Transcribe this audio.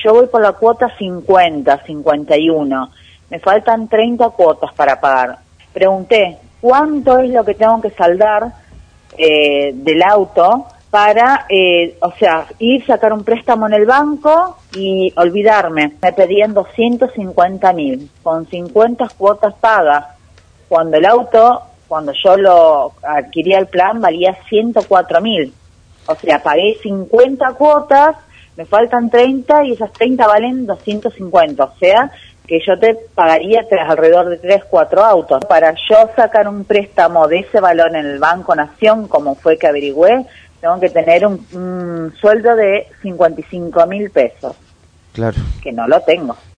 yo voy por la cuota 50, 51. Me faltan 30 cuotas para pagar. Pregunté, ¿cuánto es lo que tengo que saldar del auto para, ir sacar un préstamo en el banco y olvidarme? Me pedían 250.000, con 50 cuotas pagas, cuando el auto, cuando yo lo adquiría el plan, valía 104.000. O sea, pagué 50 cuotas, me faltan 30 y esas 30 valen 250. O sea, que yo te pagaría alrededor de 3, 4 autos. Para yo sacar un préstamo de ese valor en el Banco Nación, como fue que averigüé, tengo que tener un sueldo de 55.000 pesos. Claro. Que no lo tengo.